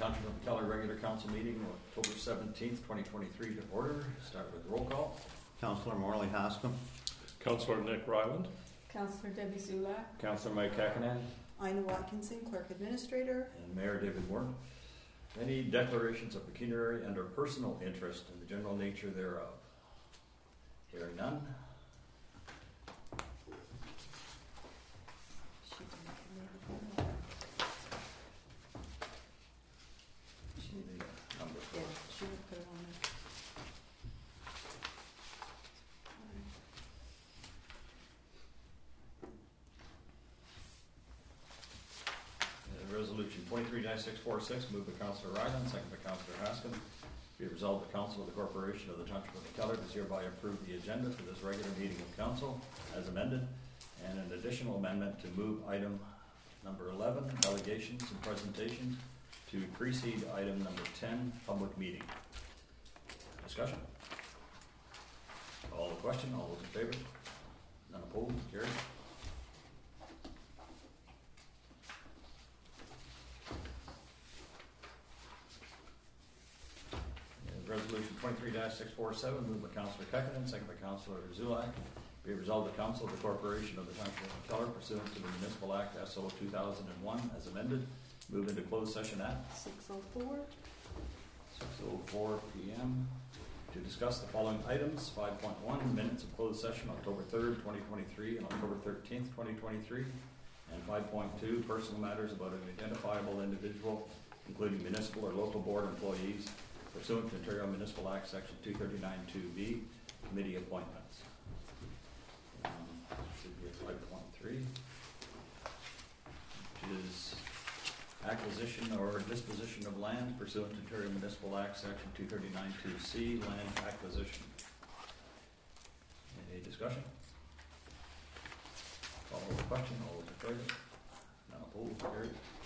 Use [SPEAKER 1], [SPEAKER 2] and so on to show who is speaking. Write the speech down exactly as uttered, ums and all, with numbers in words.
[SPEAKER 1] Township of McKellar regular council meeting October seventeenth, twenty twenty-three to order. Start with roll call.
[SPEAKER 2] Councillor Morley Hascom.
[SPEAKER 3] Councillor Nick Ryland.
[SPEAKER 4] Councillor Debbie Zulak.
[SPEAKER 5] Councillor Mike Kakanen.
[SPEAKER 6] Ina Watkinson, Clerk Administrator.
[SPEAKER 1] And Mayor David Warren. Any declarations of pecuniary and or personal interest in the general nature thereof? Hearing none.
[SPEAKER 6] She
[SPEAKER 1] Need the number for
[SPEAKER 6] Yeah,
[SPEAKER 1] it.
[SPEAKER 6] she would put it on there.
[SPEAKER 1] Uh, Resolution twenty-three six forty-six, moved by Councillor Ryland, second by Councillor Hascom. Be it resolved, the Council of the Corporation of the Township of McKellar does hereby approve the agenda for this regular meeting of Council as amended, and an additional amendment to move item number eleven, delegations and presentations, to precede item number ten, public meeting. Discussion? Call the question. All those in favor? None opposed? Carried. Resolution twenty-three six forty-seven, moved by Councillor Kekanen, second by Councillor Zulak. Be it resolved, the Council of the Corporation of the Township of McKellar pursuant to the Municipal Act S O two thousand one as amended, move into closed session at
[SPEAKER 6] Six oh four.
[SPEAKER 1] six oh four p m to discuss the following items. Five point one, minutes of closed session October third, twenty twenty-three and October thirteenth, twenty twenty-three. And five point two, personal matters about an identifiable individual, including municipal or local board employees, pursuant to Ontario Municipal Act Section two thirty-nine two B, committee appointments. Um, should be at five point three, which is acquisition or disposition of land pursuant to Ontario Municipal Act Section two thirty-nine two C, land acquisition. Any discussion? Call the question. All those in favor? None opposed? Carried.